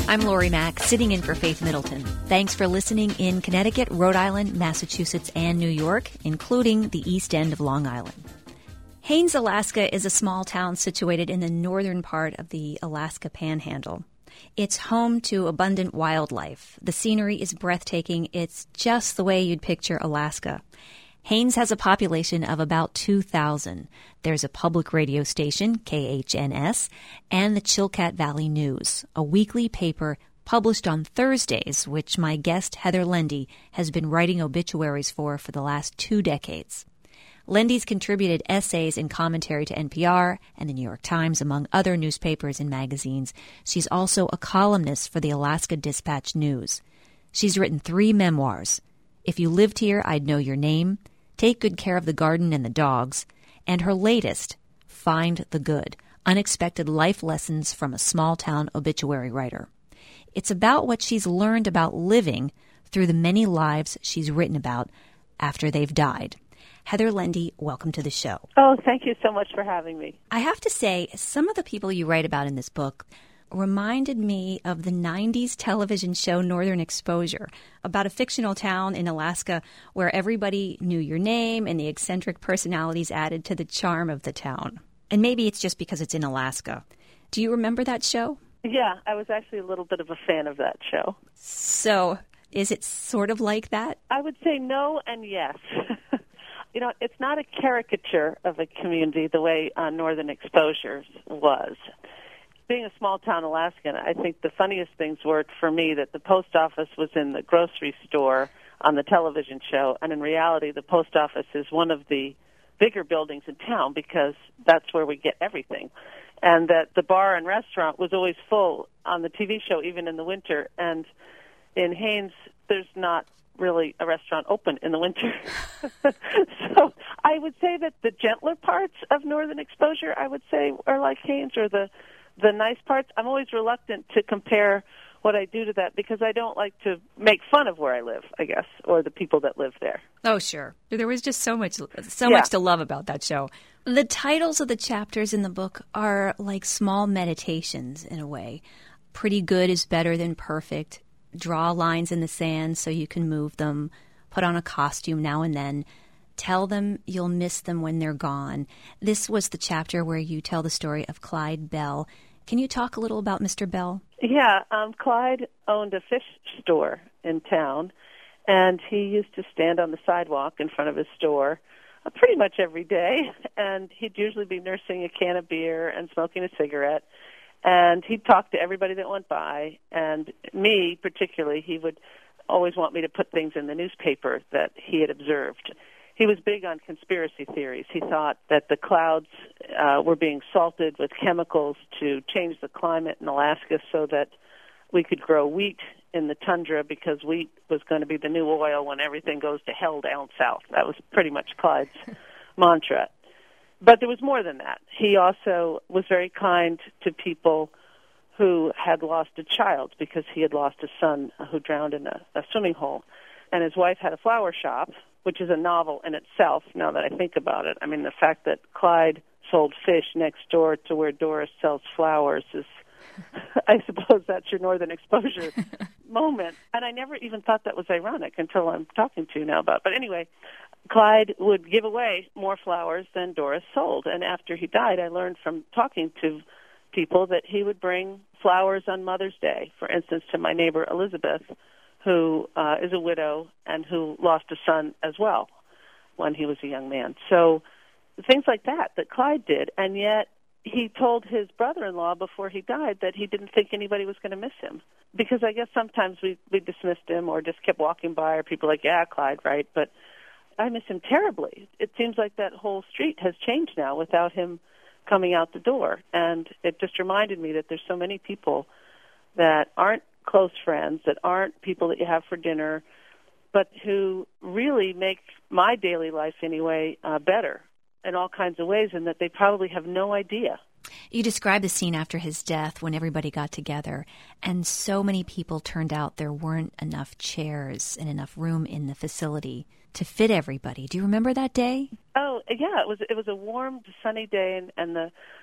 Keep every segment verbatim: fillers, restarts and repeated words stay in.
I'm Lori Mack, sitting in for Faith Middleton. Thanks for listening in Connecticut, Rhode Island, Massachusetts, and New York, including the east end of Long Island. Haines, Alaska is a small town situated in the northern part of the Alaska Panhandle. It's home to abundant wildlife. The scenery is breathtaking. It's just the way you'd picture Alaska. Haines has a population of about two thousand. There's a public radio station, K H N S, and the Chilkat Valley News, a weekly paper published on Thursdays, which my guest Heather Lendy has been writing obituaries for for the last two decades. Lendy's contributed essays and commentary to N P R and the New York Times, among other newspapers and magazines. She's also a columnist for the Alaska Dispatch News. She's written three memoirs: If You Lived Here, I'd Know Your Name, Take Good Care of the Garden and the Dogs, and her latest, Find the Good, Unexpected Life Lessons from a Small-Town Obituary Writer. It's about what she's learned about living through the many lives she's written about after they've died. Heather Lendy, welcome to the show. Oh, thank you so much for having me. I have to say, some of the people you write about in this book reminded me of the nineties television show Northern Exposure, about a fictional town in Alaska where everybody knew your name and the eccentric personalities added to the charm of the town. And maybe it's just because it's in Alaska. Do you remember that show? Yeah, I was actually a little bit of a fan of that show. So, is it sort of like that? I would say no and yes. You know, it's not a caricature of a community the way uh, Northern Exposure was. Being a small-town Alaskan, I think the funniest things were, for me, that the post office was in the grocery store on the television show, and in reality, the post office is one of the bigger buildings in town because that's where we get everything. And that the bar and restaurant was always full on the T V show, even in the winter. And in Haines, there's not really a restaurant open in the winter. So I would say that the gentler parts of Northern Exposure, I would say, are like Haines, or the the nice parts. I'm always reluctant to compare what I do to that because I don't like to make fun of where I live, I guess, or the people that live there. Oh, sure. There was just so much so yeah. much to love about that show. The titles of the chapters in the book are like small meditations in a way. Pretty good is better than perfect. Draw lines in the sand so you can move them. Put on a costume now and then. Tell them you'll miss them when they're gone. This was the chapter where you tell the story of Clyde Bell. Can you talk a little about Mister Bell? Yeah, um, Clyde owned a fish store in town, and he used to stand on the sidewalk in front of his store uh, pretty much every day, and he'd usually be nursing a can of beer and smoking a cigarette, and he'd talk to everybody that went by, and me particularly, he would always want me to put things in the newspaper that he had observed. He was big on conspiracy theories. He thought that the clouds uh, were being salted with chemicals to change the climate in Alaska so that we could grow wheat in the tundra because wheat was going to be the new oil when everything goes to hell down south. That was pretty much Clyde's mantra. But there was more than that. He also was very kind to people who had lost a child because he had lost a son who drowned in a, a swimming hole. And his wife had a flower shop, which is a novel in itself, now that I think about it. I mean, the fact that Clyde sold fish next door to where Doris sells flowers is, I suppose that's your Northern Exposure moment. And I never even thought that was ironic until I'm talking to you now about it. But anyway, Clyde would give away more flowers than Doris sold. And after he died, I learned from talking to people that he would bring flowers on Mother's Day, for instance, to my neighbor Elizabeth, who uh, is a widow and who lost a son as well when he was a young man. So things like that that Clyde did, and yet he told his brother-in-law before he died that he didn't think anybody was going to miss him. Because I guess sometimes we, we dismissed him or just kept walking by, or people like, yeah, Clyde, right? But I miss him terribly. It seems like that whole street has changed now without him coming out the door. And it just reminded me that there's so many people that aren't close friends, that aren't people that you have for dinner, but who really make my daily life anyway uh, better in all kinds of ways, and that they probably have no idea. You described the scene after his death when everybody got together, and so many people turned out there weren't enough chairs and enough room in the facility to fit everybody. Do you remember that day? Oh, yeah. It was it was a warm, sunny day, and, and the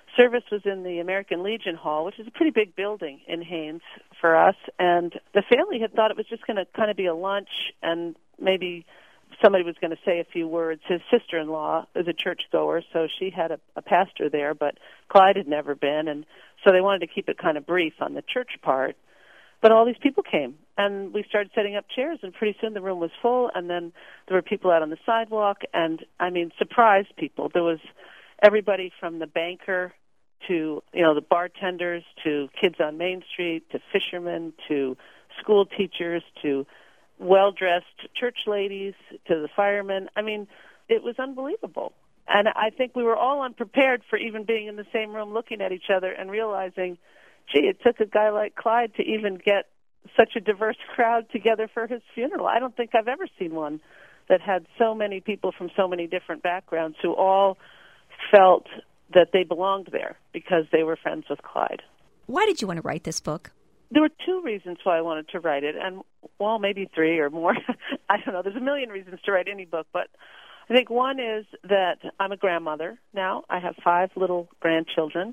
service was in the American Legion Hall, which is a pretty big building in Haines for us, and the family had thought it was just going to kind of be a lunch and maybe somebody was going to say a few words. His sister-in-law is a churchgoer, so she had a, a pastor there, but Clyde had never been, and so they wanted to keep it kind of brief on the church part. But all these people came, and we started setting up chairs, and pretty soon the room was full, and then there were people out on the sidewalk, and, I mean, surprised people. There was everybody from the banker to, you know, the bartenders, to kids on Main Street, to fishermen, to school teachers, to well-dressed church ladies, to the firemen. I mean, it was unbelievable. And I think we were all unprepared for even being in the same room looking at each other and realizing, gee, it took a guy like Clyde to even get such a diverse crowd together for his funeral. I don't think I've ever seen one that had so many people from so many different backgrounds who all felt that they belonged there because they were friends with Clyde. Why did you want to write this book? There were two reasons why I wanted to write it, and, well, maybe three or more. I don't know. There's a million reasons to write any book, but I think one is that I'm a grandmother now. I have five little grandchildren,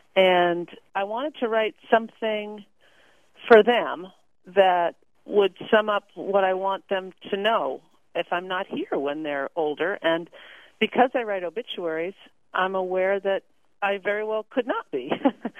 and I wanted to write something for them that would sum up what I want them to know if I'm not here when they're older. And because I write obituaries, I'm aware that I very well could not be.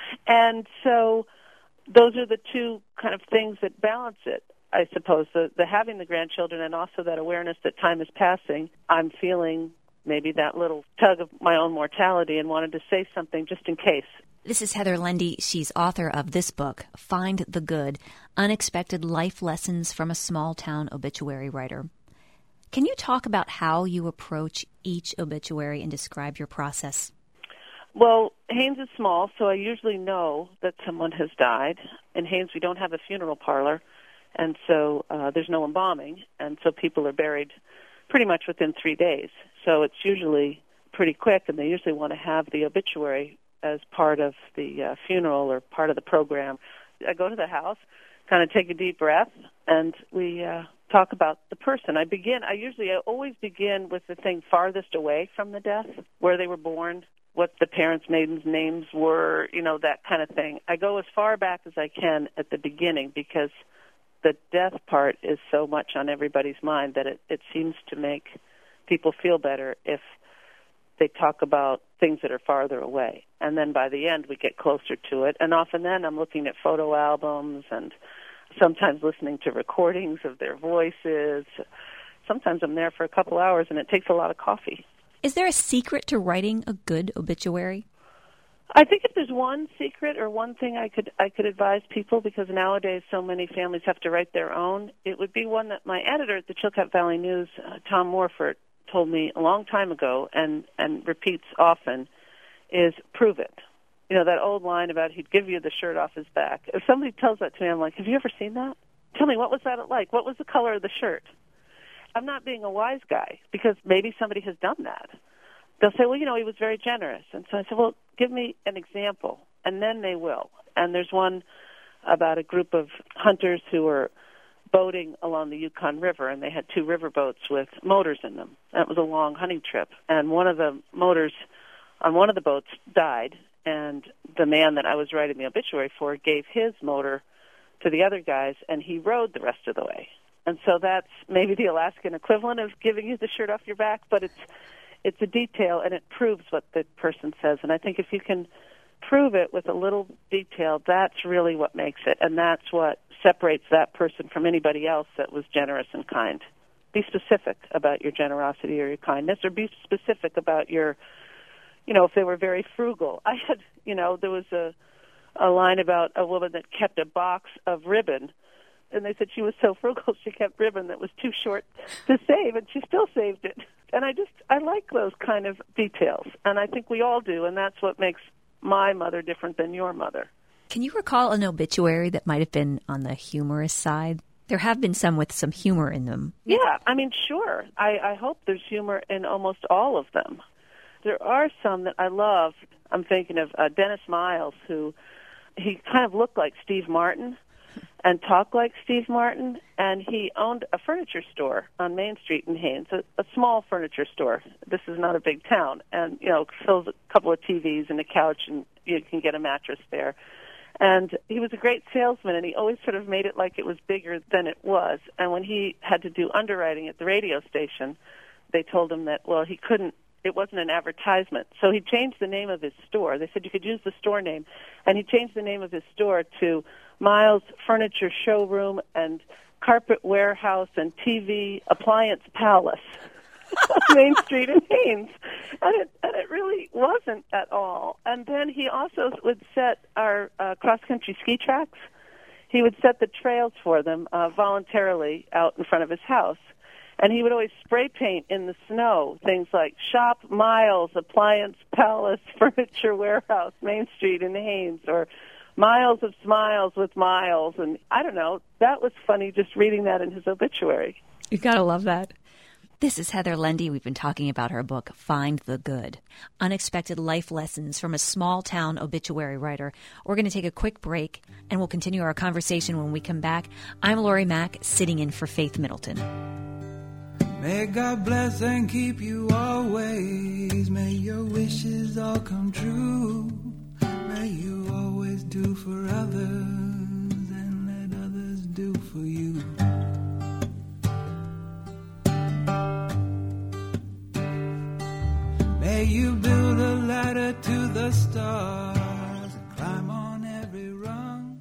And so those are the two kind of things that balance it, I suppose, the, the having the grandchildren and also that awareness that time is passing. I'm feeling maybe that little tug of my own mortality and wanted to say something just in case. This is Heather Lendy. She's author of this book, Find the Good, Unexpected Life Lessons from a Small-Town Obituary Writer. Can you talk about how you approach each obituary and describe your process? Well, Haines is small, so I usually know that someone has died. In Haines, we don't have a funeral parlor, and so uh, there's no embalming, and so people are buried pretty much within three days. So it's usually pretty quick, and they usually want to have the obituary as part of the uh, funeral or part of the program. I go to the house, kind of take a deep breath, and we uh, talk about the person. I begin, I usually, I always begin with the thing farthest away from the death, where they were born, what the parents' maidens' names were, you know, that kind of thing. I go as far back as I can at the beginning because the death part is so much on everybody's mind that it, it seems to make people feel better if they talk about things that are farther away. And then by the end, we get closer to it. And often then I'm looking at photo albums and sometimes listening to recordings of their voices. Sometimes I'm there for a couple hours, and it takes a lot of coffee. Is there a secret to writing a good obituary? I think if there's one secret or one thing I could I could advise people, because nowadays so many families have to write their own, it would be one that my editor at the Chilkat Valley News, uh, Tom Morford, told me a long time ago and, and repeats often, is prove it. You know, that old line about he'd give you the shirt off his back. If somebody tells that to me, I'm like, have you ever seen that? Tell me, what was that like? What was the color of the shirt? I'm not being a wise guy because maybe somebody has done that. They'll say, well, you know, he was very generous. And so I said, well, give me an example. And then they will. And there's one about a group of hunters who were boating along the Yukon River, and they had two river boats with motors in them. That was a long hunting trip. And one of the motors on one of the boats died, and the man that I was writing the obituary for gave his motor to the other guys, and he rowed the rest of the way. And so that's maybe the Alaskan equivalent of giving you the shirt off your back, but it's it's a detail, and it proves what the person says. And I think if you can prove it with a little detail, that's really what makes it, and that's what separates that person from anybody else that was generous and kind. Be specific about your generosity or your kindness, or be specific about your, you know, if they were very frugal. I had, you know, there was a, a line about a woman that kept a box of ribbon, and they said she was so frugal she kept ribbon that was too short to save, and she still saved it. And I just, I like those kind of details, and I think we all do, and that's what makes my mother different than your mother. Can you recall an obituary that might have been on the humorous side? There have been some with some humor in them. Yeah, I mean, sure. I, I hope there's humor in almost all of them. There are some that I love. I'm thinking of uh, Dennis Miles, who he kind of looked like Steve Martin. and talk like Steve Martin, and he owned a furniture store on Main Street in Haines, a, a small furniture store. This is not a big town, and, you know, fills a couple of T Vs and a couch, and you can get a mattress there. And he was a great salesman, and he always sort of made it like it was bigger than it was. And when he had to do underwriting at the radio station, they told him that, well, he couldn't, it wasn't an advertisement. So he changed the name of his store. They said you could use the store name. And he changed the name of his store to Miles Furniture Showroom and Carpet Warehouse and T V Appliance Palace on Main Street in Haines. And it, and it really wasn't at all. And then he also would set our uh, cross-country ski tracks. He would set the trails for them uh, voluntarily out in front of his house. And he would always spray paint in the snow things like Shop Miles Appliance Palace Furniture Warehouse, Main Street in Haines, or Miles of Smiles with Miles. And I don't know, that was funny just reading that in his obituary. You've got to love that. This is Heather Lendy. We've been talking about her book, Find the Good, Unexpected Life Lessons from a Small-Town Obituary Writer. We're going to take a quick break, and we'll continue our conversation when we come back. I'm Lori Mack, sitting in for Faith Middleton. May God bless and keep you always. May your wishes all come true. May you always do for others and let others do for you. May you build a ladder to the stars and climb on every rung.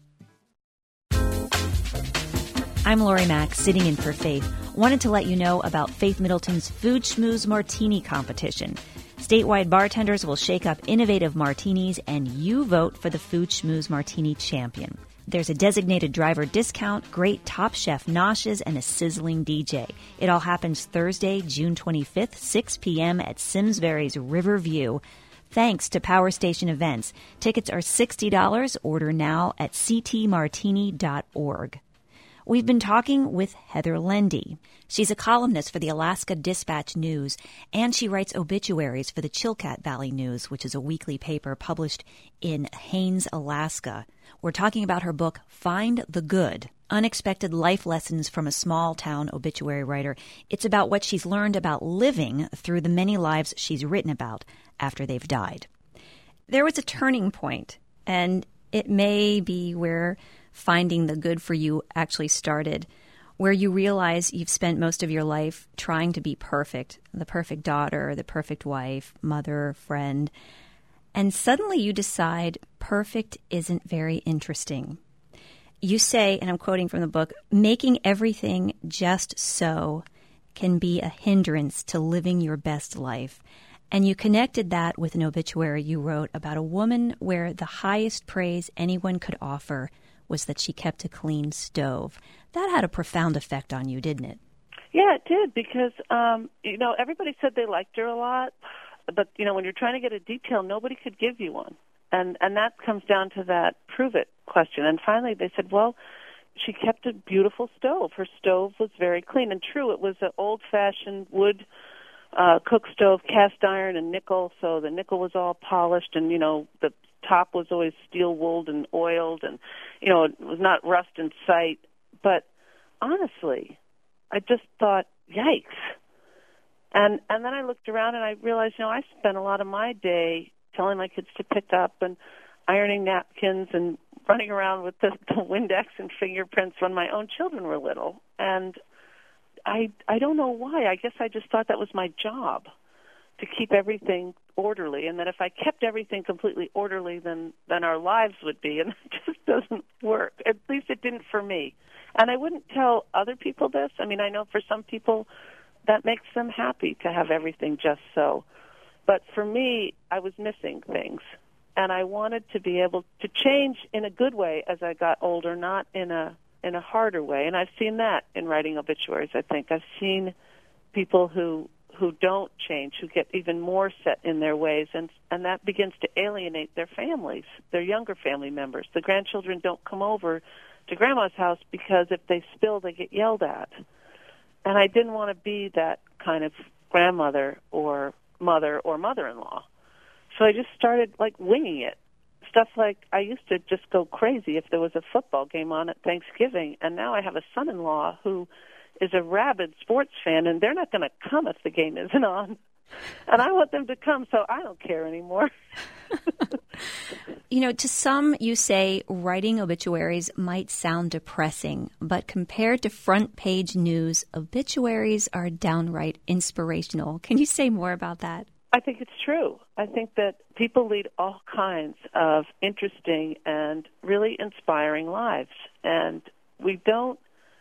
I'm Lori Mack, sitting in for Faith. Wanted to let you know about Faith Middleton's Food Schmooze Martini competition. Statewide bartenders will shake up innovative martinis, and you vote for the Food Schmooze Martini champion. There's a designated driver discount, great Top Chef noshes, and a sizzling D J. It all happens Thursday, June twenty-fifth, six p.m. at Simsbury's Riverview. Thanks to Power Station Events. Tickets are sixty dollars. Order now at c t martini dot org. We've been talking with Heather Lendy. She's a columnist for the Alaska Dispatch News, and she writes obituaries for the Chilkat Valley News, which is a weekly paper published in Haines, Alaska. We're talking about her book, Find the Good, Unexpected Life Lessons from a Small-Town Obituary Writer. It's about what she's learned about living through the many lives she's written about after they've died. There was a turning point, and it may be where finding the good for you actually started, where you realize you've spent most of your life trying to be perfect, the perfect daughter, the perfect wife, mother, friend, and suddenly you decide perfect isn't very interesting. You say, and I'm quoting from the book, making everything just so can be a hindrance to living your best life. And you connected that with an obituary you wrote about a woman where the highest praise anyone could offer was that she kept a clean stove. That had a profound effect on you, didn't it? Yeah, it did, because, um, you know, everybody said they liked her a lot, but, you know, when you're trying to get a detail, nobody could give you one. And and that comes down to that prove it question. And finally they said, well, she kept a beautiful stove. Her stove was very clean. And true, it was an old-fashioned wood uh, cook stove, cast iron and nickel, so the nickel was all polished, and, you know, the top was always steel-wooled and oiled, and, you know, it was not rust in sight. But honestly, I just thought, yikes. And and then I looked around and I realized, you know, I spent a lot of my day telling my kids to pick up and ironing napkins and running around with the, the Windex and fingerprints when my own children were little. And I I don't know why. I guess I just thought that was my job, to keep everything orderly, and that if I kept everything completely orderly, then, then our lives would be, and it just doesn't work. At least it didn't for me. And I wouldn't tell other people this. I mean, I know for some people that makes them happy to have everything just so. But for me, I was missing things, and I wanted to be able to change in a good way as I got older, not in a in a harder way. And I've seen that in writing obituaries, I think. I've seen people who who don't change, who get even more set in their ways, and and that begins to alienate their families, their younger family members. The grandchildren don't come over to Grandma's house because if they spill, they get yelled at. And I didn't want to be that kind of grandmother or mother or mother-in-law. So I just started, like, winging it, stuff like I used to just go crazy if there was a football game on at Thanksgiving, and now I have a son-in-law who is a rabid sports fan, and they're not going to come if the game isn't on. And I want them to come, so I don't care anymore. You know, to some, you say writing obituaries might sound depressing, but compared to front-page news, obituaries are downright inspirational. Can you say more about that? I think it's true. I think that people lead all kinds of interesting and really inspiring lives, and we don't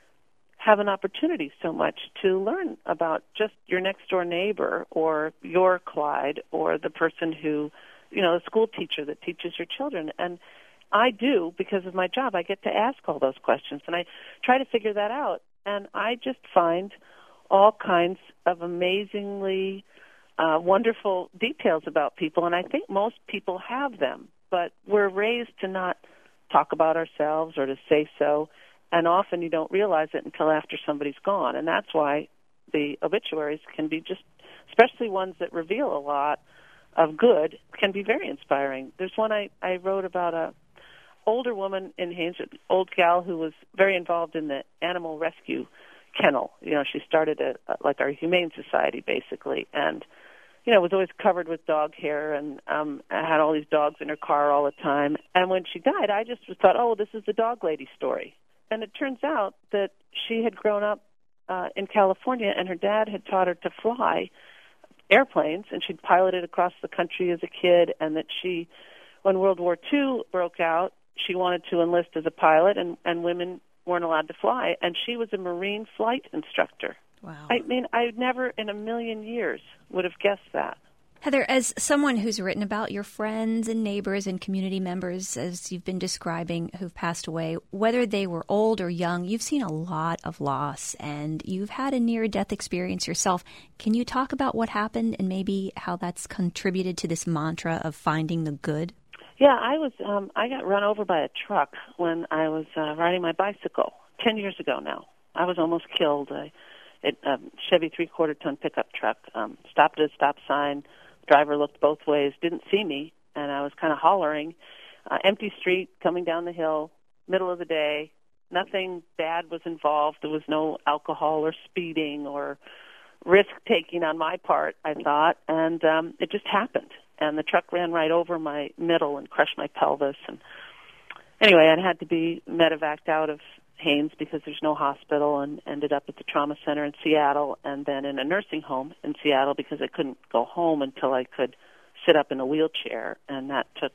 have an opportunity so much to learn about just your next-door neighbor or your Clyde or the person who, you know, the school teacher that teaches your children. And I do, because of my job, I get to ask all those questions, and I try to figure that out. And I just find all kinds of amazingly uh, wonderful details about people, and I think most people have them, but we're raised to not talk about ourselves or to say so. And often you don't realize it until after somebody's gone. And that's why the obituaries can be just, especially ones that reveal a lot of good, can be very inspiring. There's one I, I wrote about a older woman in Haines, an old gal who was very involved in the animal rescue kennel. You know, she started a, a, like our Humane Society, basically. And, you know, was always covered with dog hair and um, had all these dogs in her car all the time. And when she died, I just thought, oh, this is the dog lady story. And it turns out that she had grown up uh, in California, and her dad had taught her to fly airplanes, and she'd piloted across the country as a kid, and that she, when World War Two broke out, she wanted to enlist as a pilot, and, and women weren't allowed to fly, and she was a Marine flight instructor. Wow. I mean, I never in a million years would have guessed that. Heather, as someone who's written about your friends and neighbors and community members, as you've been describing, who've passed away, whether they were old or young, you've seen a lot of loss, and you've had a near-death experience yourself. Can you talk about what happened and maybe how that's contributed to this mantra of finding the good? Yeah, I was. Um, I got run over by a truck when I was uh, riding my bicycle ten years ago now. I was almost killed. I, it, a Chevy three-quarter ton pickup truck um, stopped at a stop sign. Driver looked both ways, didn't see me, and I was kind of hollering. Uh, empty street, coming down the hill, middle of the day. Nothing bad was involved. There was no alcohol or speeding or risk-taking on my part, I thought, and um, it just happened. And the truck ran right over my middle and crushed my pelvis. And anyway, I had to be medevaced out of Haines because there's no hospital, and ended up at the trauma center in Seattle and then in a nursing home in Seattle because I couldn't go home until I could sit up in a wheelchair, and that took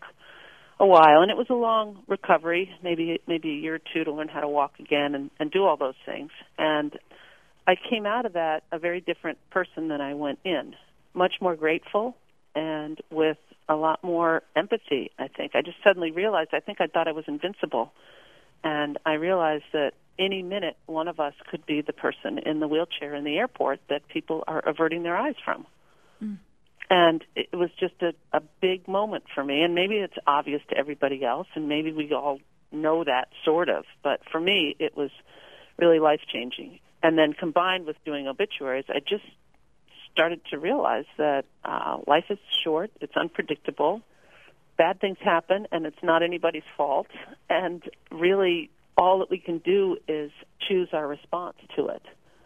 a while. And it was a long recovery, maybe maybe a year or two to learn how to walk again and, and do all those things. And I came out of that a very different person than I went in, much more grateful and with a lot more empathy, I think. I just suddenly realized I think I thought I was invincible. And I realized that any minute one of us could be the person in the wheelchair in the airport that people are averting their eyes from. Mm. And it was just a, a big moment for me. And maybe it's obvious to everybody else, and maybe we all know that sort of. But for me, it was really life-changing. And then combined with doing obituaries, I just started to realize that uh, life is short, it's unpredictable, bad things happen, and it's not anybody's fault. And really, all that we can do is choose our response to it.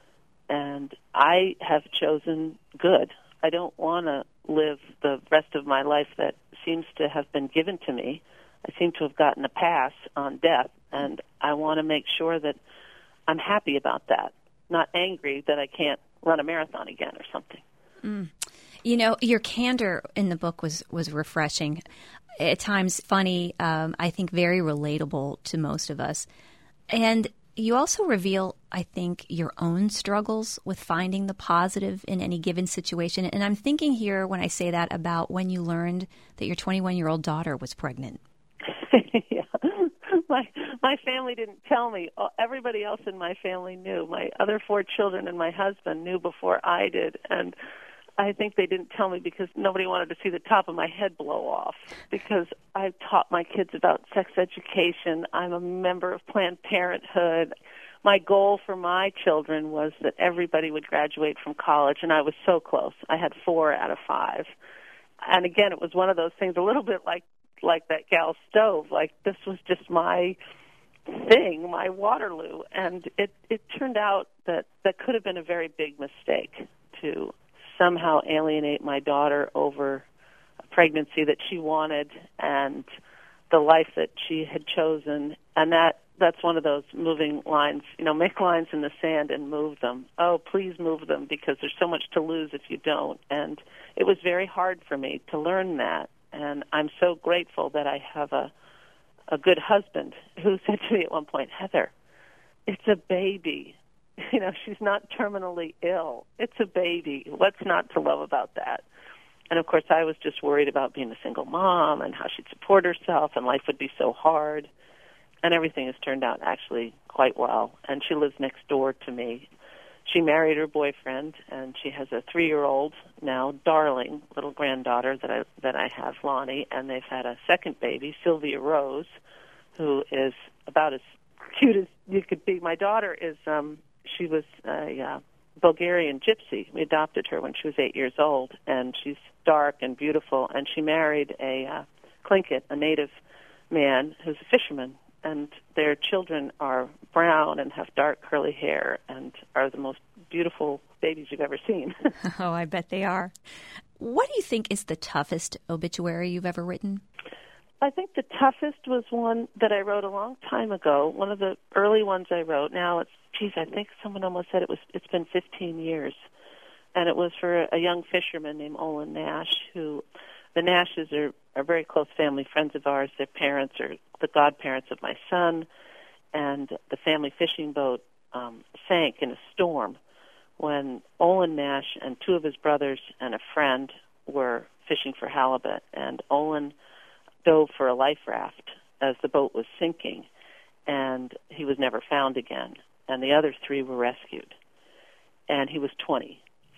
And I have chosen good. I don't want to live the rest of my life that seems to have been given to me. I seem to have gotten a pass on death, and I want to make sure that I'm happy about that, not angry that I can't run a marathon again or something. Mm. You know, your candor in the book was, was refreshing. At times funny, um, I think very relatable to most of us. And you also reveal, I think, your own struggles with finding the positive in any given situation. And I'm thinking here, when I say that, about when you learned that your twenty-one-year-old daughter was pregnant. Yeah. My my family didn't tell me. Everybody else in my family knew. My other four children and my husband knew before I did. And I think they didn't tell me because nobody wanted to see the top of my head blow off, because I taught my kids about sex education. I'm a member of Planned Parenthood. My goal for my children was that everybody would graduate from college, and I was so close. I had four out of five. And again, it was one of those things, a little bit like like that gal's stove. Like, this was just my thing, my Waterloo. And it, it turned out that that could have been a very big mistake, to somehow alienate my daughter over a pregnancy that she wanted and the life that she had chosen. And that that's one of those moving lines, you know, make lines in the sand and move them. Oh, please move them, because there's so much to lose if you don't. And it was very hard for me to learn that. And I'm so grateful that I have a a good husband who said to me at one point, Heather, it's a baby. You know, she's not terminally ill. It's a baby. What's not to love about that? And, of course, I was just worried about being a single mom and how she'd support herself, and life would be so hard. And everything has turned out actually quite well. And she lives next door to me. She married her boyfriend, and she has a three-year-old now, darling little granddaughter that I that I have, Lonnie, and they've had a second baby, Sylvia Rose, who is about as cute as you could be. My daughter is, um, she was a uh, Bulgarian gypsy. We adopted her when she was eight years old, and she's dark and beautiful, and she married a uh, Tlingit, a native man who's a fisherman. And their children are brown and have dark curly hair and are the most beautiful babies you've ever seen. Oh, I bet they are. What do you think is the toughest obituary you've ever written? I think the toughest was one that I wrote a long time ago, one of the early ones I wrote. Now, it's, geez, I think someone almost said it was, it's been fifteen years. And it was for a young fisherman named Olin Nash, who, the Nashes are, are very close family friends of ours. Their parents are the godparents of my son, and the family fishing boat um, sank in a storm when Olin Nash and two of his brothers and a friend were fishing for halibut, and Olin dove for a life raft as the boat was sinking, and he was never found again, and the other three were rescued, and he was twenty,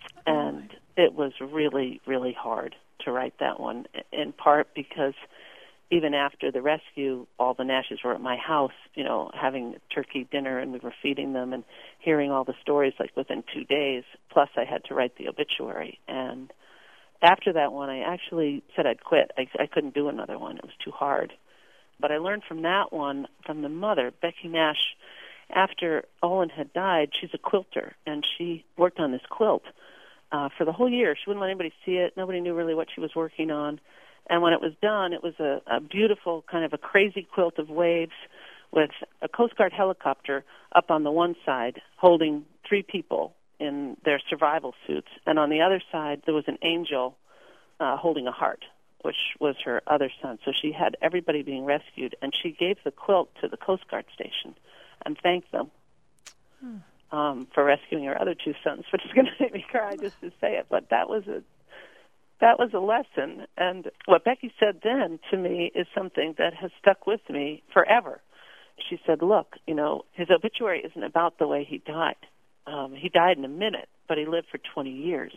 and it was really, really hard to write that one, in part because even after the rescue, all the Nashes were at my house, you know, having turkey dinner, and we were feeding them and hearing all the stories, like, within two days. Plus, I had to write the obituary. And after that one, I actually said I'd quit. I, I couldn't do another one. It was too hard. But I learned from that one, from the mother, Becky Nash. After Olin had died, she's a quilter, and she worked on this quilt uh, for the whole year. She wouldn't let anybody see it. Nobody knew really what she was working on. And when it was done, it was a, a beautiful kind of a crazy quilt of waves with a Coast Guard helicopter up on the one side holding three people in their survival suits. And on the other side, there was an angel uh, holding a heart, which was her other son. So she had everybody being rescued, and she gave the quilt to the Coast Guard station and thanked them hmm. um, for rescuing her other two sons, which is going to make me cry just to say it. But that was a That was a lesson, and what Becky said then to me is something that has stuck with me forever. She said, look, you know, his obituary isn't about the way he died. Um, he died in a minute, but he lived for twenty years.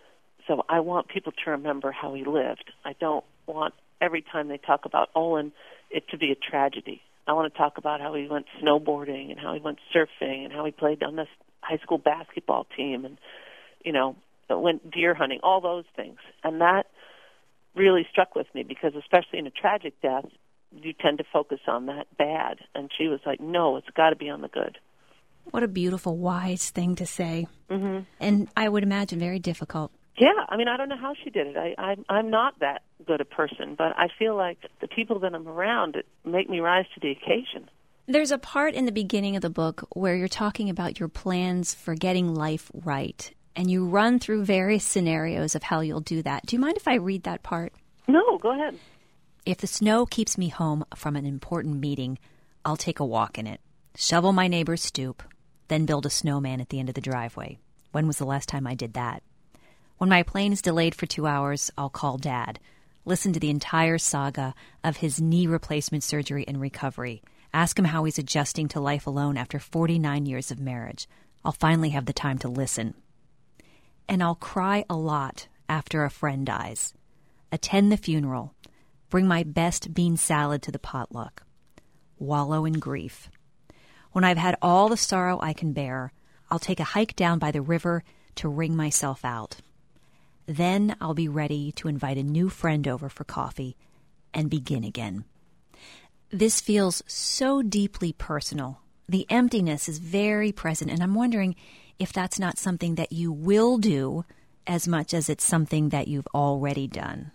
So I want people to remember how he lived. I don't want every time they talk about Olin it to be a tragedy. I want to talk about how he went snowboarding and how he went surfing and how he played on this high school basketball team and, you know, went deer hunting, all those things. And that really struck with me because especially in a tragic death, you tend to focus on that bad. And she was like, no, it's got to be on the good. What a beautiful, wise thing to say. Mm-hmm. And I would imagine very difficult. Yeah, I mean, I don't know how she did it. I, I, I'm not that good a person, but I feel like the people that I'm around make me rise to the occasion. There's a part in the beginning of the book where you're talking about your plans for getting life right. And you run through various scenarios of how you'll do that. Do you mind if I read that part? No, go ahead. If the snow keeps me home from an important meeting, I'll take a walk in it, shovel my neighbor's stoop, then build a snowman at the end of the driveway. When was the last time I did that? When my plane is delayed for two hours, I'll call Dad, listen to the entire saga of his knee replacement surgery and recovery, ask him how he's adjusting to life alone after forty-nine years of marriage. I'll finally have the time to listen. And I'll cry a lot after a friend dies, attend the funeral, bring my best bean salad to the potluck, wallow in grief. When I've had all the sorrow I can bear, I'll take a hike down by the river to wring myself out. Then I'll be ready to invite a new friend over for coffee and begin again. This feels so deeply personal. The emptiness is very present, and I'm wondering if that's not something that you will do as much as it's something that you've already done.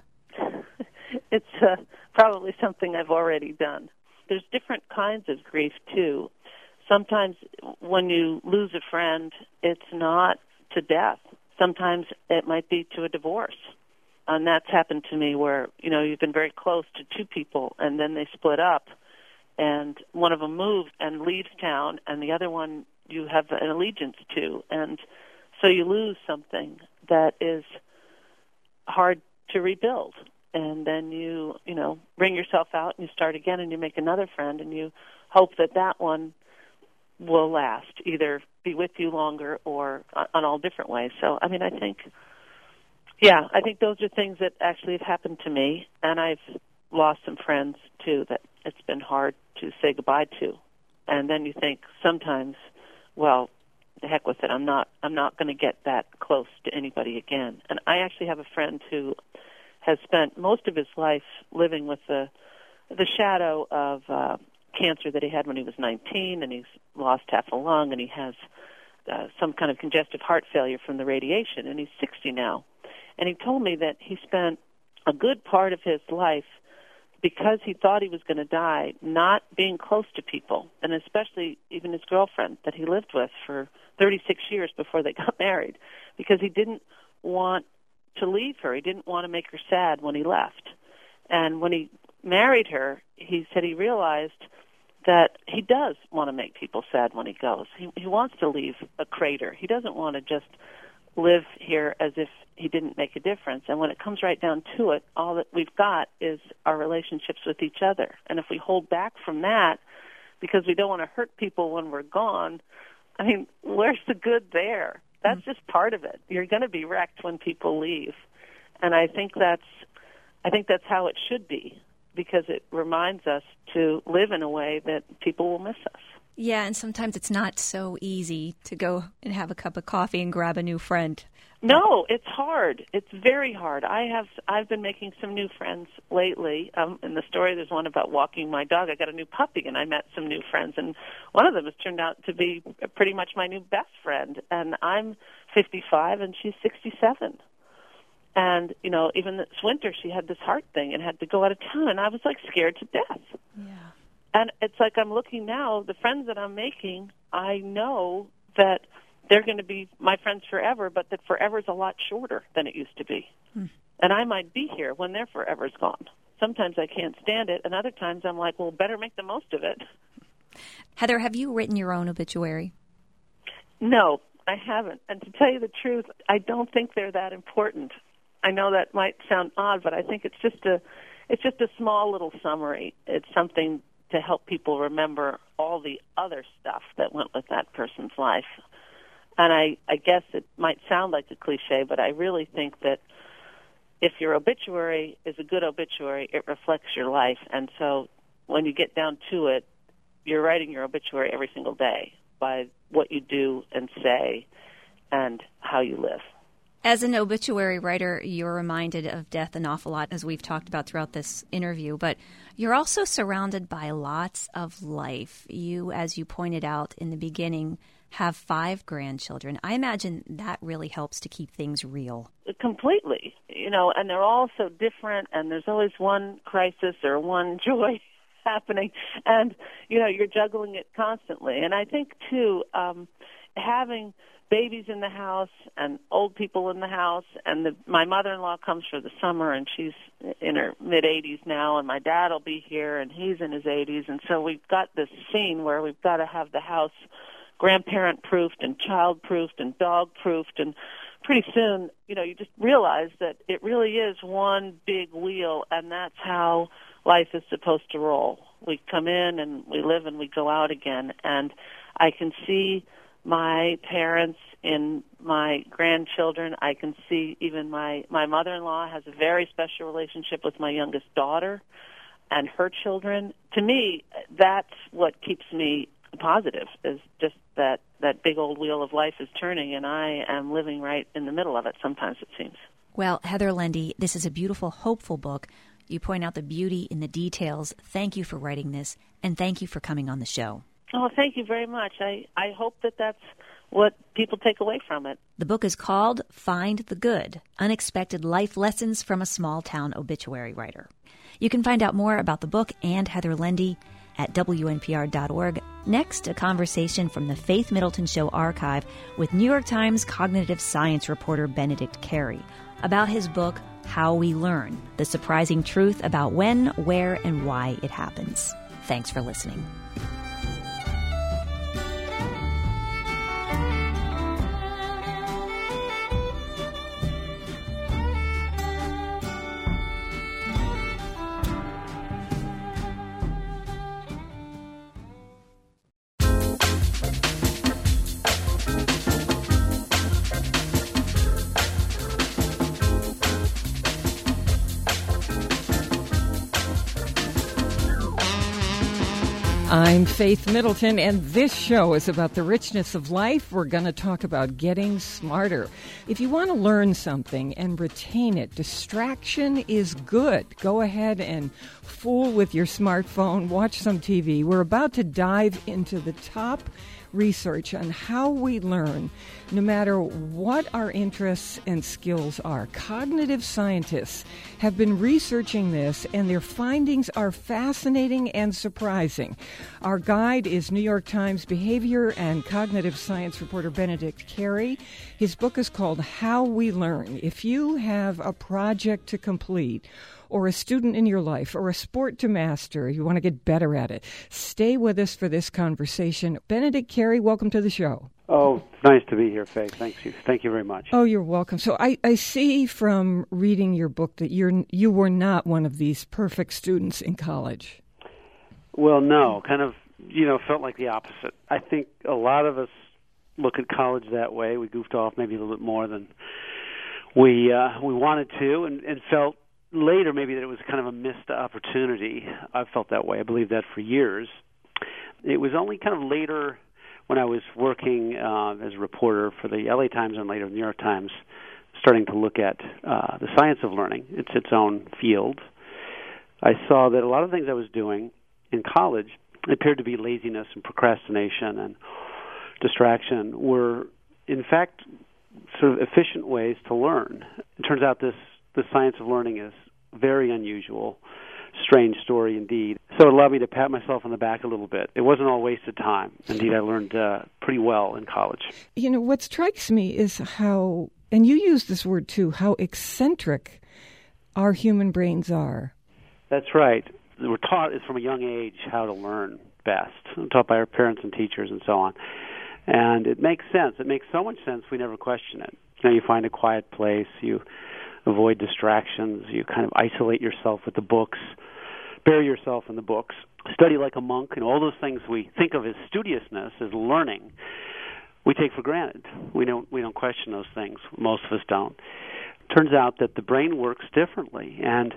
It's uh, probably something I've already done. There's different kinds of grief, too. Sometimes when you lose a friend, it's not to death. Sometimes it might be to a divorce. And that's happened to me where, you know, you've been very close to two people, and then they split up, and one of them moves and leaves town, and the other one you have an allegiance to. And so you lose something that is hard to rebuild. And then you, you know, bring yourself out and you start again and you make another friend and you hope that that one will last, either be with you longer or on all different ways. So, I mean, I think, yeah, I think those are things that actually have happened to me. And I've lost some friends, too, that it's been hard to say goodbye to. And then you think sometimes, well, the heck with it, I'm not, I'm not going to get that close to anybody again. And I actually have a friend who has spent most of his life living with the the shadow of uh, cancer that he had when he was nineteen, and he's lost half a lung, and he has uh, some kind of congestive heart failure from the radiation, and he's sixty now. And he told me that he spent a good part of his life, because he thought he was going to die, not being close to people, and especially even his girlfriend that he lived with for thirty-six years before they got married, because he didn't want to leave her. He didn't want to make her sad when he left. And when he married her, he said he realized that he does want to make people sad when he goes. He, he wants to leave a crater. He doesn't want to just live here as if he didn't make a difference. And when it comes right down to it, all that we've got is our relationships with each other. And if we hold back from that because we don't want to hurt people when we're gone, I mean, where's the good there? That's just part of it. You're going to be wrecked when people leave. And I think that's I think that's how it should be, because it reminds us to live in a way that people will miss us. Yeah, and sometimes it's not so easy to go and have a cup of coffee and grab a new friend. No, it's hard. It's very hard. I have I've been making some new friends lately. Um, in the story, there's one about walking my dog. I got a new puppy, and I met some new friends, and one of them has turned out to be pretty much my new best friend. And I'm fifty-five, and she's sixty-seven. And, you know, even this winter, she had this heart thing and had to go out of town, and I was, like, scared to death. Yeah. And it's like I'm looking now, the friends that I'm making, I know that they're going to be my friends forever, but that forever is a lot shorter than it used to be. Hmm. And I might be here when their forever's gone. Sometimes I can't stand it, and other times I'm like, well, better make the most of it. Heather, have you written your own obituary? No, I haven't. And to tell you the truth, I don't think they're that important. I know that might sound odd, but I think it's just a it's just a small little summary. It's something to help people remember all the other stuff that went with that person's life. And I, I guess it might sound like a cliche, but I really think that if your obituary is a good obituary, it reflects your life. And so when you get down to it, you're writing your obituary every single day by what you do and say and how you live. As an obituary writer, you're reminded of death an awful lot, as we've talked about throughout this interview, but you're also surrounded by lots of life. You, as you pointed out in the beginning, have five grandchildren. I imagine that really helps to keep things real. Completely. You know, and they're all so different, and there's always one crisis or one joy happening, and, you know, you're juggling it constantly. And I think, too, um, having babies in the house and old people in the house, and the, my mother-in-law comes for the summer, and she's in her mid-eighties now, and my dad will be here, and he's in his eighties, and so we've got this scene where we've got to have the house grandparent-proofed and child-proofed and dog-proofed, and pretty soon, you know, you just realize that it really is one big wheel, and that's how life is supposed to roll. We come in, and we live, and we go out again, and I can see my parents in my grandchildren. I can see even my, my mother-in-law has a very special relationship with my youngest daughter and her children. To me, that's what keeps me positive, is just that, that big old wheel of life is turning, and I am living right in the middle of it, sometimes it seems. Well, Heather Lendy, this is a beautiful, hopeful book. You point out the beauty in the details. Thank you for writing this, and thank you for coming on the show. Oh, thank you very much. I, I hope that that's what people take away from it. The book is called Find the Good, Unexpected Life Lessons from a Small-Town Obituary Writer. You can find out more about the book and Heather Lendy at W N P R dot org. Next, a conversation from the Faith Middleton Show archive with New York Times cognitive science reporter Benedict Carey about his book, How We Learn, the surprising truth about when, where, and why it happens. Thanks for listening. I'm Faith Middleton, and this show is about the richness of life. We're going to talk about getting smarter. If you want to learn something and retain it, distraction is good. Go ahead and fool with your smartphone, watch some T V. We're about to dive into the top research on how we learn, no matter what our interests and skills are. Cognitive scientists have been researching this, and their findings are fascinating and surprising. Our guide is New York Times behavior and cognitive science reporter Benedict Carey. His book is called How We Learn. If you have a project to complete, or a student in your life, or a sport to master, you want to get better at it, stay with us for this conversation. Benedict Carey, welcome to the show. Oh, nice to be here, Faith. Thank you. Thank you very much. Oh, you're welcome. So I, I see from reading your book that you're you were not one of these perfect students in college. Well, no, kind of, you know, felt like the opposite. I think a lot of us look at college that way. We goofed off maybe a little bit more than we uh, we wanted to, and, and felt later maybe that it was kind of a missed opportunity. I've felt that way. I believe that for years. It was only kind of later when I was working uh, as a reporter for the L A Times and later the New York Times, starting to look at uh, the science of learning. It's its own field. I saw that a lot of things I was doing in college appeared to be laziness and procrastination and distraction were, in fact, sort of efficient ways to learn. It turns out this the science of learning is very unusual, strange story indeed. So it allowed me to pat myself on the back a little bit. It wasn't all wasted time. Indeed, I learned uh, pretty well in college. You know, what strikes me is how, and you use this word too, how eccentric our human brains are. That's right. We're taught from a young age how to learn best. We're taught by our parents and teachers and so on. And it makes sense. It makes so much sense we never question it. You know, you find a quiet place, you avoid distractions, you kind of isolate yourself with the books, bury yourself in the books, study like a monk, and all those things we think of as studiousness, as learning, we take for granted. We don't we don't question those things. Most of us don't. Turns out that the brain works differently, and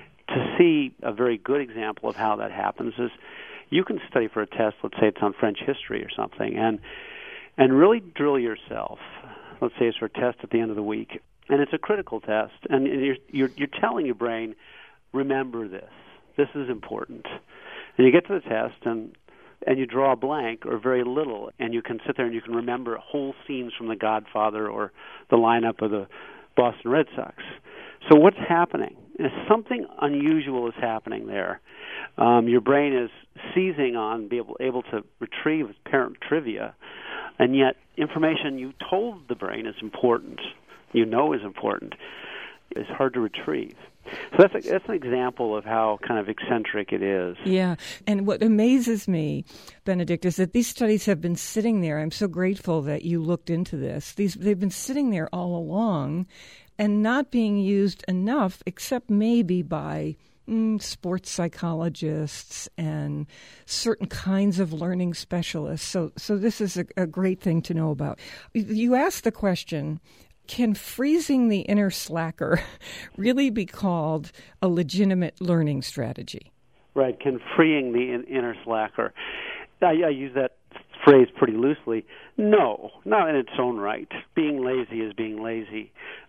to see a very good example of how that happens is you can study for a test, let's say it's on French history or something, and and really drill yourself. Let's say it's for a test at the end of the week, and it's a critical test, and you're, you're, you're telling your brain, remember this. This is important. And you get to the test, and and you draw a blank or very little, and you can sit there and you can remember whole scenes from The Godfather or the lineup of the Boston Red Sox. So what's happening? Is something unusual is happening there. Um, your brain is seizing on, be able, able to retrieve apparent trivia, and yet information you told the brain is important, you know is important, is hard to retrieve. So that's a, that's an example of how kind of eccentric it is. Yeah, and what amazes me, Benedict, is that these studies have been sitting there. I'm so grateful that you looked into this. These they've been sitting there all along and not being used enough, except maybe by mm, sports psychologists and certain kinds of learning specialists. So, so this is a, a great thing to know about. You asked the question, can freezing the inner slacker really be called a legitimate learning strategy? Right, can freeing the in, inner slacker. I, I use that phrase pretty loosely. No, not in its own right. Being lazy is being lazy.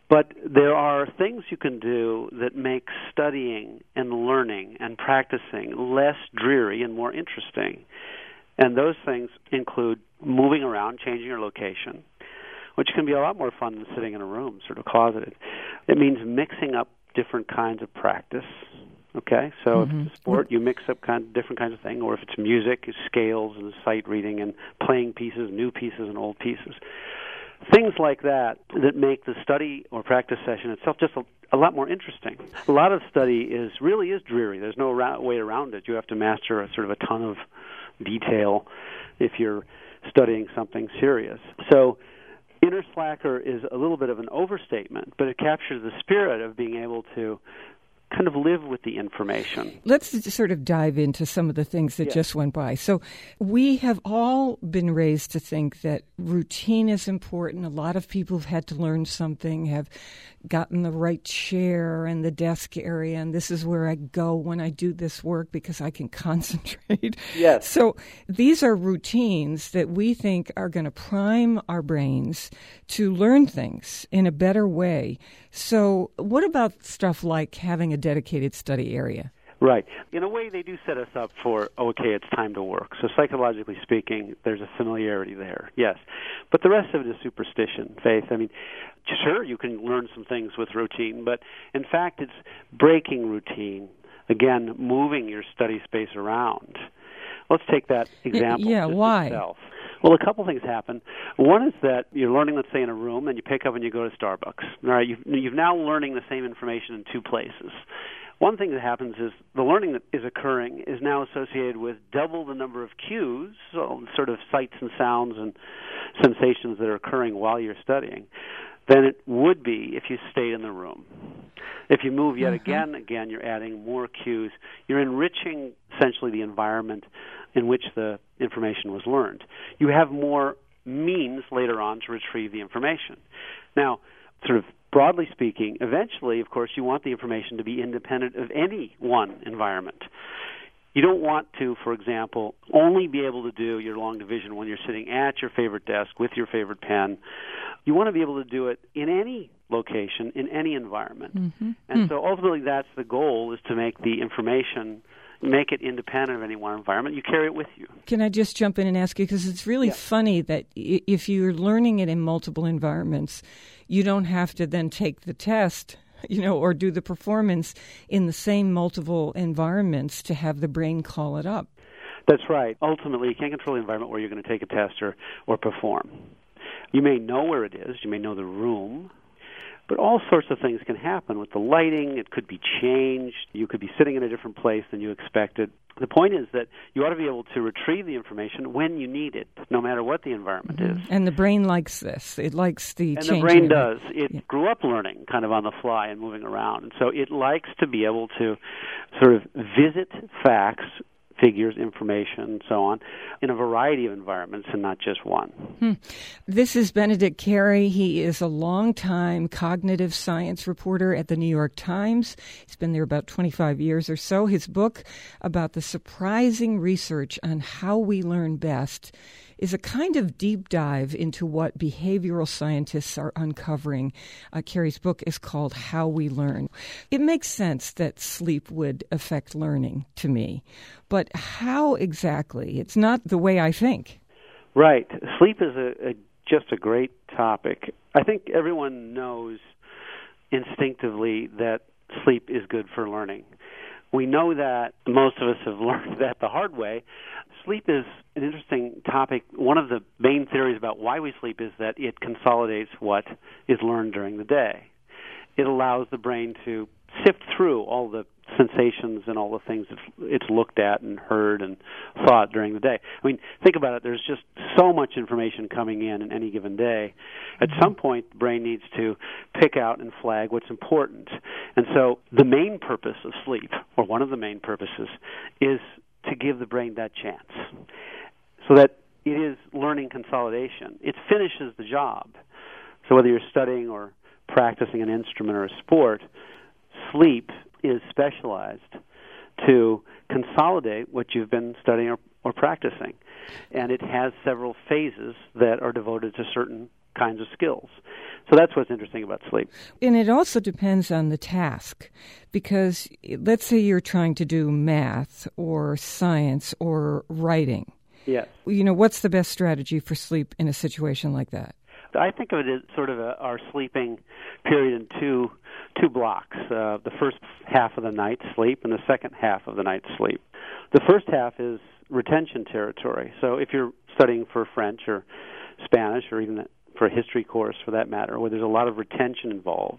But there are things you can do that make studying and learning and practicing less dreary and more interesting. And those things include moving around, changing your location, which can be a lot more fun than sitting in a room, sort of closeted. It means mixing up different kinds of practice. Okay, so mm-hmm. if it's a sport, you mix up kind of different kinds of things, or if it's music, it's scales and sight reading and playing pieces, new pieces and old pieces. Things like that that make the study or practice session itself just a, a lot more interesting. A lot of study is really is dreary. There's no ra- way around it. You have to master a, sort of a ton of detail if you're studying something serious. So inner slacker is a little bit of an overstatement, but it captures the spirit of being able to kind of live with the information. Let's just sort of dive into some of the things that yeah. just went by. So we have all been raised to think that routine is important. A lot of people have had to learn something, have gotten the right chair and the desk area, and this is where I go when I do this work because I can concentrate. Yes. So these are routines that we think are going to prime our brains to learn things in a better way. So what about stuff like having a dedicated study area? Right. In a way, they do set us up for, okay, it's time to work. So psychologically speaking, there's a familiarity there, yes. But the rest of it is superstition, faith. I mean, sure, you can learn some things with routine, but in fact, it's breaking routine. Again, moving your study space around. Let's take that example. Yeah, why? Itself. Well, a couple things happen. One is that you're learning, let's say, in a room, and you pick up and you go to Starbucks. All right, you've, you've now learning the same information in two places. One thing that happens is the learning that is occurring is now associated with double the number of cues, so sort of sights and sounds and sensations that are occurring while you're studying, than it would be if you stayed in the room. If you move yet mm-hmm. again, again, you're adding more cues. You're enriching, essentially, the environment in which the information was learned. You have more means later on to retrieve the information. Now, sort of broadly speaking, eventually, of course, you want the information to be independent of any one environment. You don't want to, for example, only be able to do your long division when you're sitting at your favorite desk with your favorite pen. You want to be able to do it in any location, in any environment. Mm-hmm. And mm. so ultimately that's the goal, is to make the information, make it independent of any one environment. You carry it with you. Can I just jump in and ask you, because it's really yeah. funny that if you're learning it in multiple environments, you don't have to then take the test, you know, or do the performance in the same multiple environments to have the brain call it up. That's right. Ultimately, you can't control the environment where you're going to take a test or, or perform. You may know where it is. You may know the room. But all sorts of things can happen with the lighting. It could be changed. You could be sitting in a different place than you expected. The point is that you ought to be able to retrieve the information when you need it, no matter what the environment mm-hmm. is. And the brain likes this. It likes the And changing. the brain does. It yeah. grew up learning kind of on the fly and moving around. And so it likes to be able to sort of visit facts, figures, information, and so on, in a variety of environments and not just one. Hmm. This is Benedict Carey. He is a longtime cognitive science reporter at the New York Times. He's been there about twenty-five years or so. His book about the surprising research on how we learn best is a kind of deep dive into what behavioral scientists are uncovering. Uh, Carey's book is called How We Learn. It makes sense that sleep would affect learning to me, but how exactly? It's not the way I think. Right. Sleep is a, a just a great topic. I think everyone knows instinctively that sleep is good for learning. We know that. Most of us have learned that the hard way. Sleep is an interesting topic. One of the main theories about why we sleep is that it consolidates what is learned during the day. It allows the brain to sift through all the sensations and all the things that it's looked at and heard and thought during the day. I mean, think about it. There's just so much information coming in in any given day. At some point, the brain needs to pick out and flag what's important. And so the main purpose of sleep, or one of the main purposes, is to give the brain that chance so that it is learning consolidation. It finishes the job. So whether you're studying or practicing an instrument or a sport, sleep is specialized to consolidate what you've been studying or, or practicing. And it has several phases that are devoted to certain kinds of skills. So that's what's interesting about sleep. And it also depends on the task, because let's say you're trying to do math or science or writing. Yes. You know, what's the best strategy for sleep in a situation like that? I think of it as sort of a, our sleeping period in two two blocks. Uh, the first half of the night's sleep and the second half of the night's sleep. The first half is retention territory. So if you're studying for French or Spanish or even for a history course for that matter, where there's a lot of retention involved,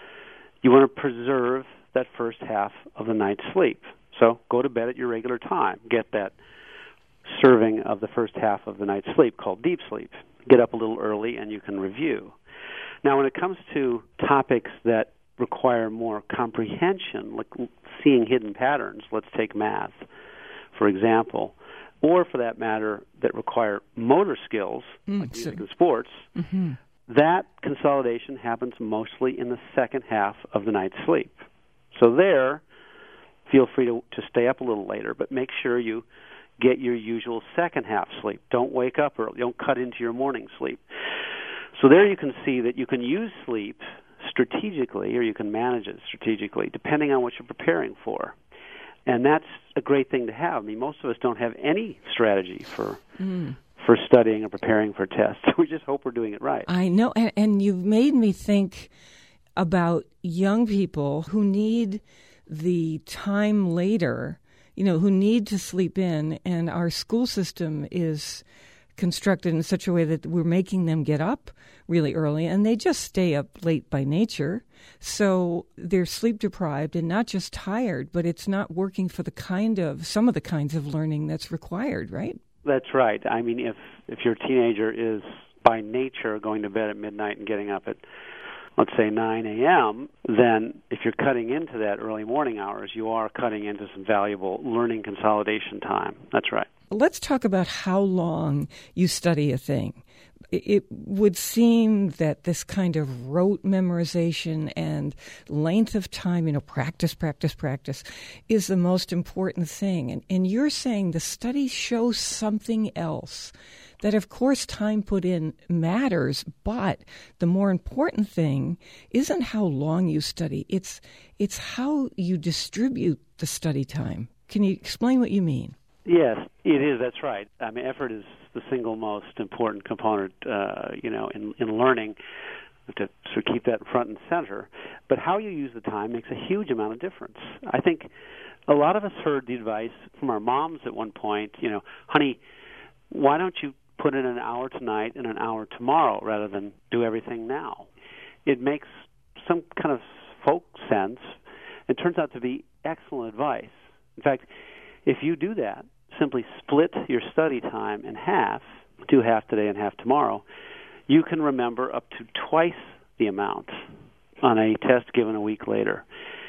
you want to preserve that first half of the night's sleep. So go to bed at your regular time. Get that serving of the first half of the night's sleep called deep sleep. Get up a little early and you can review. Now, when it comes to topics that require more comprehension, like seeing hidden patterns, let's take math, for example, or for that matter, that require motor skills, mm, like music and sports, mm-hmm. that consolidation happens mostly in the second half of the night's sleep. So there, feel free to, to stay up a little later, but make sure you get your usual second half sleep. Don't wake up early. Don't cut into your morning sleep. So there you can see that you can use sleep strategically, or you can manage it strategically, depending on what you're preparing for. And that's a great thing to have. I mean, most of us don't have any strategy for mm. for studying or preparing for tests. We just hope we're doing it right. I know, and, and you've made me think about young people who need the time later, you know, who need to sleep in, and our school system is constructed in such a way that we're making them get up really early, and they just stay up late by nature. So they're sleep deprived and not just tired, but it's not working for the kind of, some of the kinds of learning that's required, right? That's right. I mean, if, if your teenager is by nature going to bed at midnight and getting up at, let's say, nine a.m., then if you're cutting into that early morning hours, you are cutting into some valuable learning consolidation time. That's right. Let's talk about how long you study a thing. It would seem that this kind of rote memorization and length of time, you know, practice, practice, practice, is the most important thing. And, and you're saying the studies show something else, that of course time put in matters, but the more important thing isn't how long you study. It's, it's how you distribute the study time. Can you explain what you mean? Yes, it is. That's right. I mean, effort is the single most important component, uh, you know, in, in learning, to sort of keep that front and center. But how you use the time makes a huge amount of difference. I think a lot of us heard the advice from our moms at one point, you know, honey, why don't you put in an hour tonight and an hour tomorrow rather than do everything now? It makes some kind of folk sense. It turns out to be excellent advice. In fact, if you do that, simply split your study time in half, do half today and half tomorrow, you can remember up to twice the amount on a test given a week later.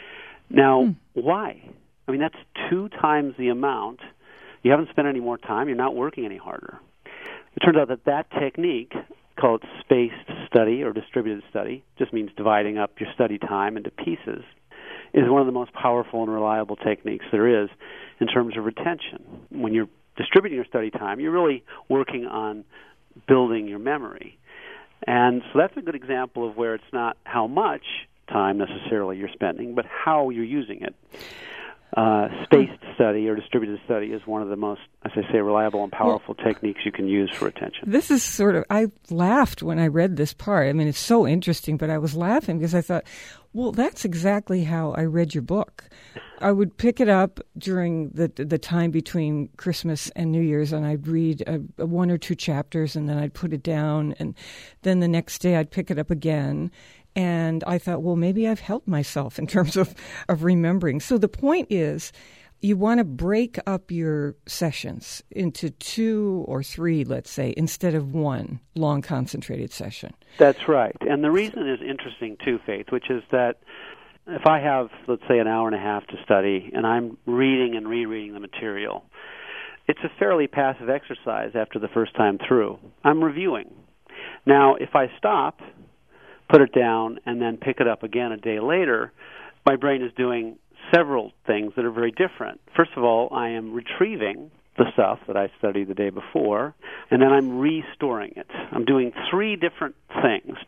Now, hmm. why? I mean, that's two times the amount. You haven't spent any more time. You're not working any harder. It turns out that that technique, called spaced study or distributed study, just means dividing up your study time into pieces, is one of the most powerful and reliable techniques there is in terms of retention. When you're distributing your study time, you're really working on building your memory. And so that's a good example of where it's not how much time necessarily you're spending, but how you're using it. Uh, spaced study or distributed study is one of the most, as I say, reliable and powerful well, techniques you can use for attention. This is sort of, I laughed when I read this part. I mean, it's so interesting, but I was laughing because I thought, well, that's exactly how I read your book. I would pick it up during the the time between Christmas and New Year's, and I'd read a, a one or two chapters, and then I'd put it down, and then the next day I'd pick it up again. And I thought, well, maybe I've helped myself in terms of, of remembering. So the point is, you want to break up your sessions into two or three, let's say, instead of one long concentrated session. That's right. And the reason is interesting too, Faith, which is that if I have, let's say, an hour and a half to study, and I'm reading and rereading the material, it's a fairly passive exercise after the first time through. I'm reviewing. Now, if I stop, put it down, and then pick it up again a day later, my brain is doing several things that are very different. First of all, I am retrieving the stuff that I studied the day before, and then I'm restoring it. I'm doing three different things.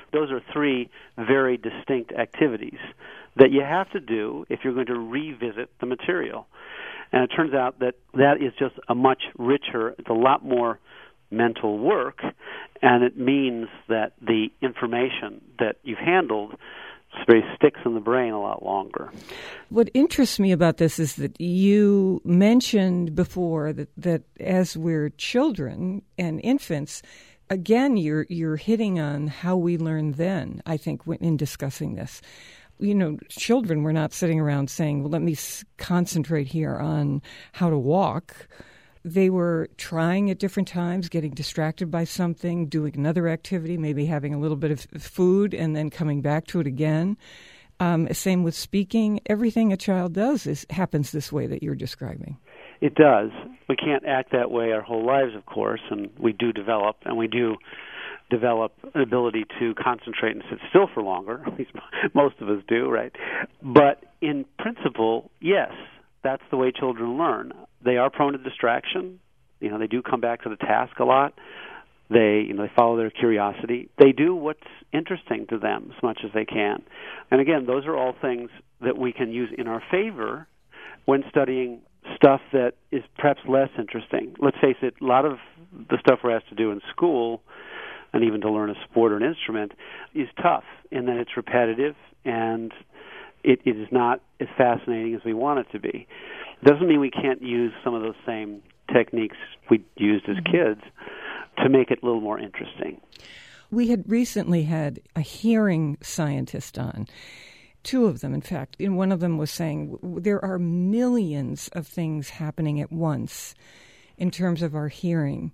those are three very distinct activities that you have to do if you're going to revisit the material. And it turns out that that is just a much richer, it's a lot more mental work, and it means that the information that you've handled really sticks in the brain a lot longer. What interests me about this is that you mentioned before that, that as we're children and infants, again, you're you're hitting on how we learned then, I think, in discussing this. You know, children were not sitting around saying, well, let me s- concentrate here on how to walk. They were trying at different times, getting distracted by something, doing another activity, maybe having a little bit of food and then coming back to it again. Um, same with speaking. Everything a child does is happens this way that you're describing. It does. We can't act that way our whole lives, of course, and we do develop, and we do develop an ability to concentrate and sit still for longer. At least most of us do, right? But in principle, yes, that's the way children learn. They are prone to distraction. You know, they do come back to the task a lot. They, you know, they follow their curiosity. They do what's interesting to them as much as they can. And again, those are all things that we can use in our favor when studying stuff that is perhaps less interesting. Let's face it, a lot of the stuff we're asked to do in school, and even to learn a sport or an instrument, is tough in that it's repetitive and it, it is not as fascinating as we want it to be. Doesn't mean we can't use some of those same techniques we used as kids to make it a little more interesting. We had recently had a hearing scientist on, two of them, in fact. And one of them was saying there are millions of things happening at once in terms of our hearing.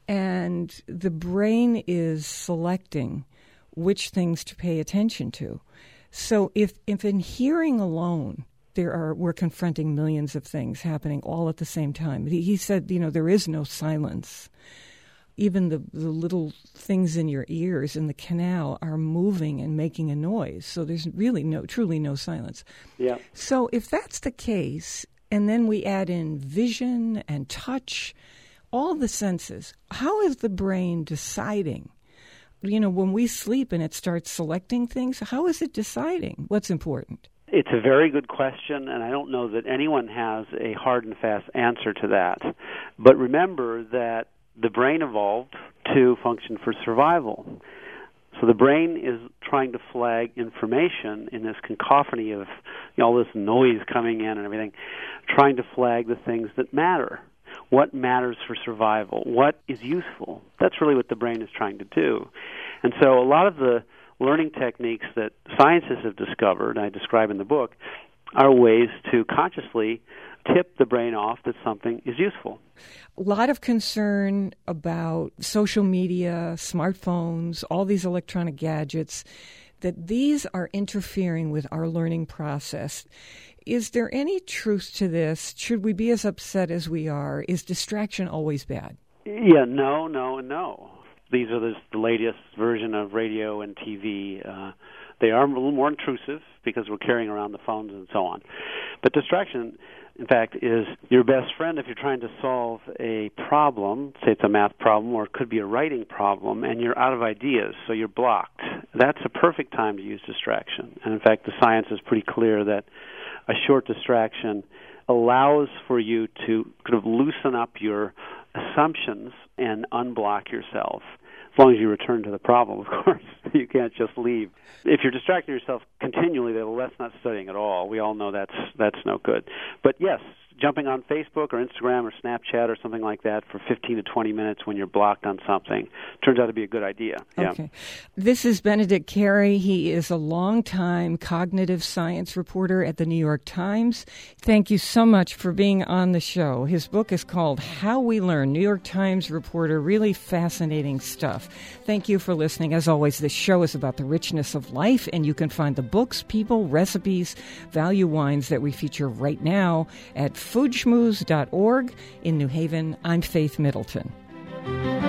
And the brain is selecting which things to pay attention to. So if, if in hearing alone, there are we're confronting millions of things happening all at the same time. He, he said, you know, there is no silence. Even the, the little things in your ears in the canal are moving and making a noise. So there's really no, truly no silence. Yeah. So if that's the case, and then we add in vision and touch, all the senses, how is the brain deciding? You know, when we sleep and it starts selecting things, how is it deciding what's important? It's a very good question, and I don't know that anyone has a hard and fast answer to that. But remember that the brain evolved to function for survival. So the brain is trying to flag information in this cacophony of, you know, all this noise coming in and everything, trying to flag the things that matter. What matters for survival? What is useful? That's really what the brain is trying to do. And so a lot of the learning techniques that scientists have discovered, I describe in the book, are ways to consciously tip the brain off that something is useful. A lot of concern about social media, smartphones, all these electronic gadgets, that these are interfering with our learning process. Is there any truth to this? Should we be as upset as we are? Is distraction always bad? Yeah, no, no, and no. These are the, the latest version of radio and T V. Uh, they are a little more intrusive because we're carrying around the phones and so on. But distraction, in fact, is your best friend if you're trying to solve a problem. Say it's a math problem or it could be a writing problem, and you're out of ideas, so you're blocked. That's a perfect time to use distraction. And in fact, the science is pretty clear that a short distraction allows for you to kind of loosen up your assumptions and unblock yourself. As long as you return to the problem, of course. You can't just leave. If you're distracting yourself continually, then that's not studying at all. We all know that's that's no good. But yes, jumping on Facebook or Instagram or Snapchat or something like that for fifteen to twenty minutes when you're blocked on something turns out to be a good idea. Yeah. Okay. This is Benedict Carey. He is a longtime cognitive science reporter at the New York Times. Thank you so much for being on the show. His book is called How We Learn, New York Times reporter. Really fascinating stuff. Thank you for listening. As always, this show is about the richness of life, and you can find the books, people, recipes, value wines that we feature right now at food schmooze dot org in New Haven. I'm Faith Middleton.